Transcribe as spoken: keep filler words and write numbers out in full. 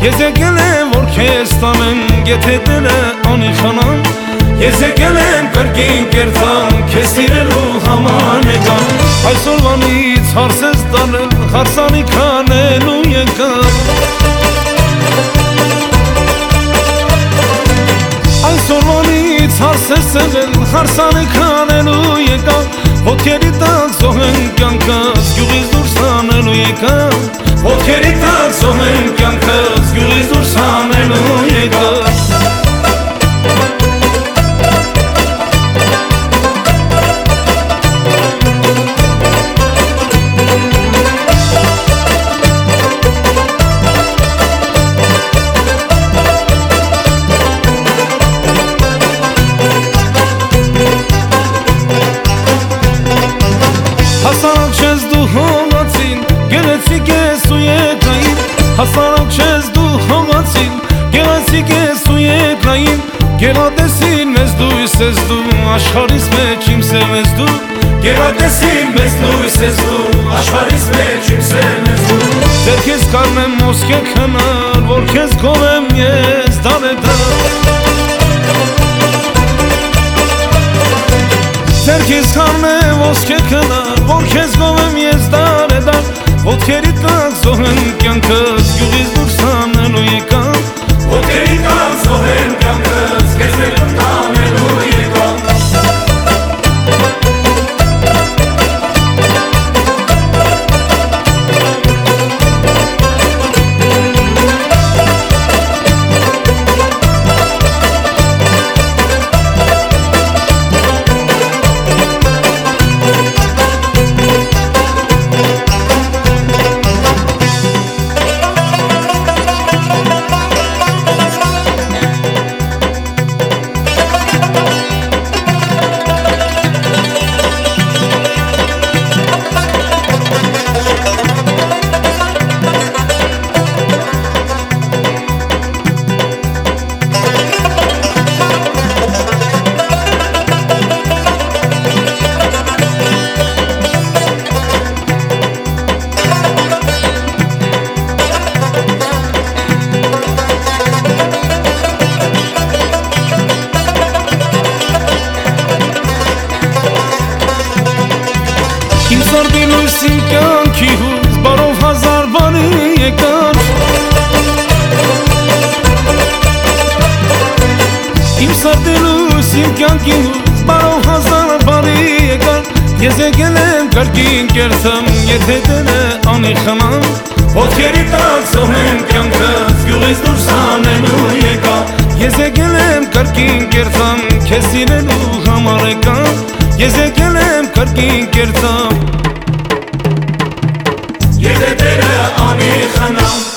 Ես եկել եմ որ քեզ տանեմ, եթե դերը անի խանամ, ես եկել եմ կրկին կերտամ, քեզ սիրելու համար եկամ, այսօրվանից հարց ես տանել, հարսանիք անելու եկամ, այսօրվանից հարց ես տանել, հարսանիք անելու եկամ, ոտքերի տակ զոհեն կյանքս, գյուղից դուրս հանելու եկամ, ոտքերի տակ զոհեն կյանքս, գյուղից դուրս հանելու եկամ, հասարակ չես դու հողացին, գեղեցիկ ես ու եկրային, հասարակ չես դու հողացին, գեղեցիկ ես ու եկրային, գեղատեսին մեզ լույս ես դու, աշխարհիս մեջ իմ սև ես դու, գեղատեսին մեզ լույս ես դու, աշխարհիս մեջ իմ սև ես դու, ձեր քեզ կարմեմ ոսկե քնար, որ քեզ գովեմ ես դարեդար, ձեր քեզ կարմեմ ոսկե քնար, որ քեզ գովեմ ես դարեդար, ոտքերի տակ զոհեն կյանքս, գյուղից դուրս հանելու եկամ, ոտքերի տակ զոհեն կյանքս, քեզ ներում տանելու եկամ, Իմ սարդի լույս իմ կյանքի հույս, բարով հազար բարի եկար, իմ սարդի լույս իմ կյանքի հույս, բարով հազար բարի եկար, ես եկել եմ կրկին կերտամ, եթե դերը անի խնամ, ոտքերի տակ զոհեն կյանքս, գյուղից դուրս հանելու եկամ, ես եկել եմ կրկին կերտամ, քեզ սիրելու համար եկամ, ես եկել եմ կրկին կերտամ, եթե դերը անի խնամ